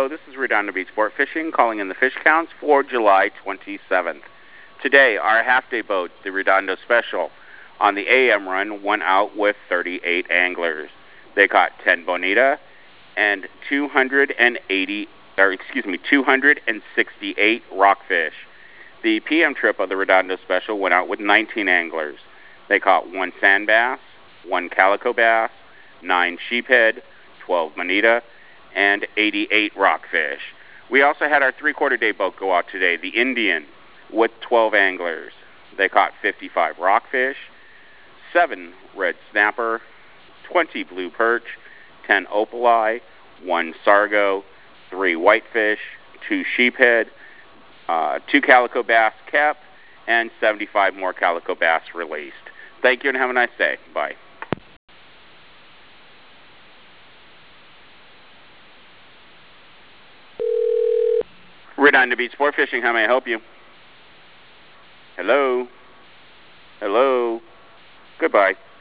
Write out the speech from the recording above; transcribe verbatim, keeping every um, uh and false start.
Hello, this is Redondo Beach Sport Fishing, calling in the fish counts for July twenty-seventh. Today, our half-day boat, the Redondo Special, on the A M run went out with thirty-eight anglers. They caught ten bonita and two hundred eighty, or excuse me, two hundred sixty-eight rockfish. The P M trip of the Redondo Special went out with nineteen anglers. They caught one sand bass, one calico bass, nine sheephead, twelve bonita, and eighty-eight rockfish. We also had our three-quarter day boat go out today, the Indian, with twelve anglers. They caught fifty-five rockfish, seven red snapper, twenty blue perch, ten opali, one sargo, three whitefish, two sheephead, uh, two calico bass kept, and seventy-five more calico bass released. Thank you and have a nice day. Bye. Redondo Beach Sport Fishing, how may I help you? Hello? Hello? Goodbye.